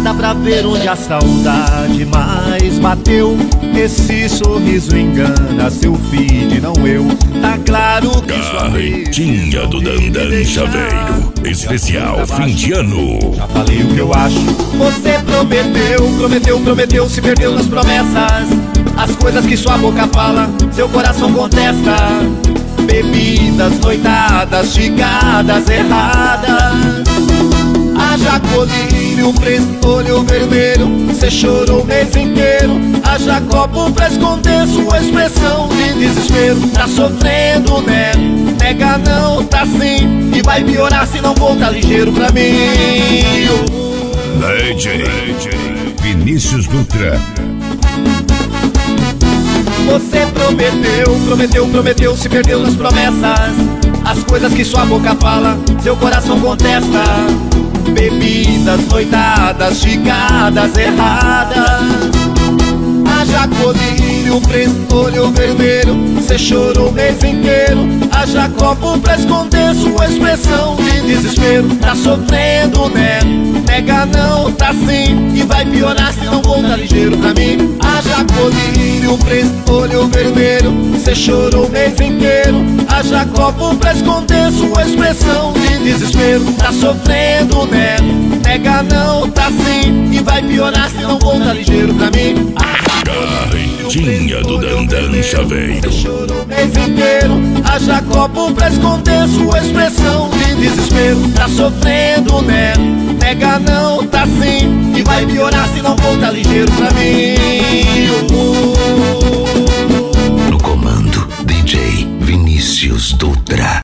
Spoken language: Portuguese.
dá pra ver onde a saudade mais bateu. Esse sorriso engana seu feed, não eu. Tá claro que Carretinha do Dandan Chaveiro, especial fim de ano. Já falei o que eu acho. Você prometeu, se perdeu nas promessas. As coisas que sua boca fala, seu coração contesta. Bebidas, noitadas, gigadas erradas. Haja colírio, preto, olho vermelho. Cê chorou o mês inteiro. Haja copo pra esconder sua expressão de desespero. Tá sofrendo, né? Nega não, tá sim. E vai piorar se não voltar ligeiro pra mim. DJ Vinícius Dutra. Você prometeu, se perdeu nas promessas. As coisas que sua boca fala, seu coração contesta. Bebidas, noitadas, gigadas erradas. Haja colírio, preto, olho vermelho. Cê chorou o mês inteiro. Haja copo pra esconder sua expressão de desespero. Tá sofrendo, né? Nega não, tá sim. E vai piorar se não voltar ligeiro pra mim. Haja colírio, preto, olho vermelho. Cê chorou o mês inteiro. Haja copo pra esconder sua expressão de desespero. Tá sofrendo, né? Nega não, tá sim. E vai piorar se não voltar ligeiro pra mim. Carretinha do Dandan Chaveiro. Chorou o mês inteiro. Haja copo pra esconder sua expressão de desespero. Tá sofrendo, né? Nega não, tá sim. E vai piorar se não voltar ligeiro pra mim. No comando, DJ Vinícius Dutra.